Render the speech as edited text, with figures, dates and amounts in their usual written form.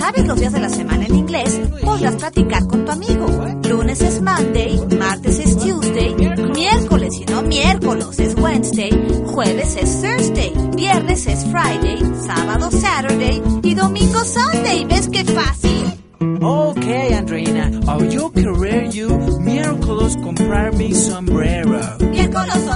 sabes los días de la semana en inglés, podrás practicar con tu amigo. Lunes es Monday, martes es Tuesday, miércoles y no miércoles es Wednesday, jueves es Thursday, viernes es Friday, sábado Saturday y domingo Sunday. ¿Ves qué fácil? Okay, Andreina, yo querer you miércoles comprar mi sombrero. Miércoles